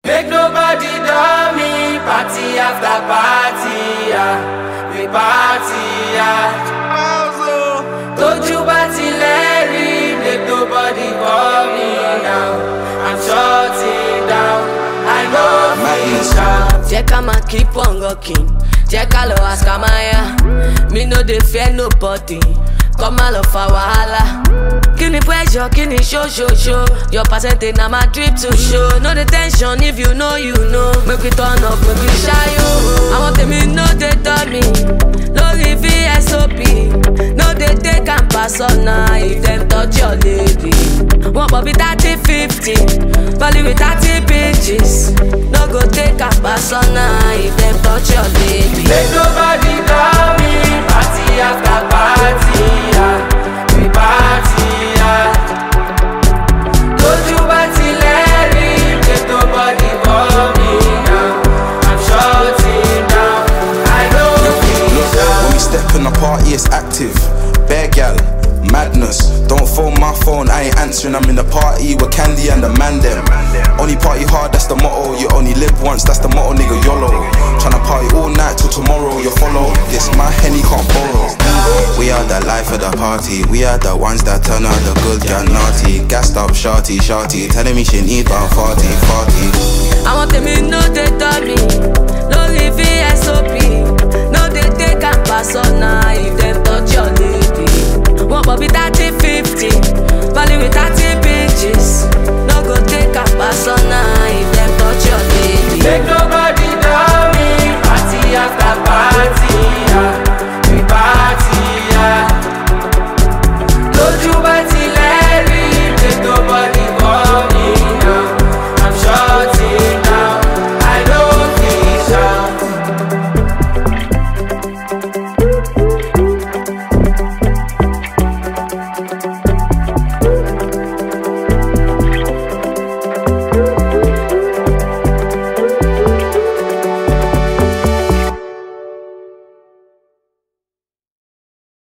Make nobody dumb me. Party after party, yeah. We party, yeah. Told you party Larry. Make nobody call me now. I'm shutting down. I know me down. Check out my keep on rocking. Check out lo ask Amaya. Me no dey fear nobody. Come all of our wahala. Kini pressure, kini show. Your percentage na my drip to show. No the tension if you know, you know. Make we turn up, make we shy you. I want them in no they tell me. No VSOP. No they take and pass on now if them touch your lady. Want Bobby 30-50. Probably with 30 bitches. No go take and pass on now if them touch your lady. Make nobody call me. Party after party, yeah. We party, yeah. Told you party Larry. Make nobody call me now. I'm shutting down. I know me down. When we step in the party, it's active. Bear gal, madness. Don't phone my phone, I ain't answering. I'm in the party with Candy and the man them. Only party hard, that's the motto. You only live once, that's the motto, nigga, YOLO. Tryna party all night till tomorrow, you follow. This my Henny can't borrow. We are the life of the party. We are the ones that turn out the good girl naughty. Gassed up, shorty. Telling me she need about 40.